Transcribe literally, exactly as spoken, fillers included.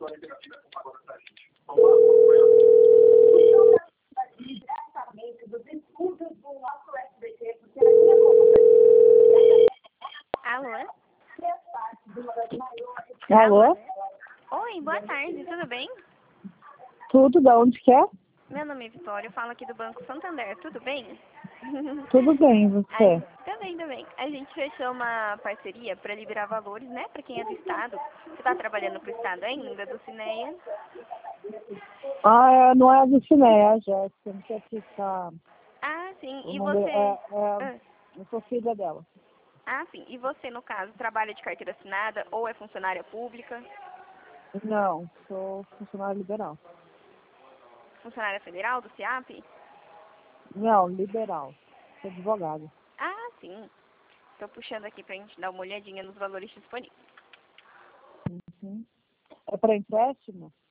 Alô? Alô? Oi, boa tarde, tudo bem? Tudo, da onde que é? Meu nome é Vitória, eu falo aqui do Banco Santander, tudo bem? Tudo bem, você? A, também, também. A gente fechou uma parceria para liberar valores, né, para quem é do Estado. Você está trabalhando para o Estado ainda, do Cineia? Ah, é, não é a Vicine, é a Jéssica, não sei se tá... Ah, sim, o e nome você... É, é, Ah, eu sou filha dela. ah, sim, e você, no caso, trabalha de carteira assinada ou é funcionária pública? Não, sou funcionária liberal. Funcionária federal do CIAP? Não, liberal. Sou advogada. Ah, sim. Estou puxando aqui para a gente dar uma olhadinha nos valores disponíveis. Uhum. É para empréstimo?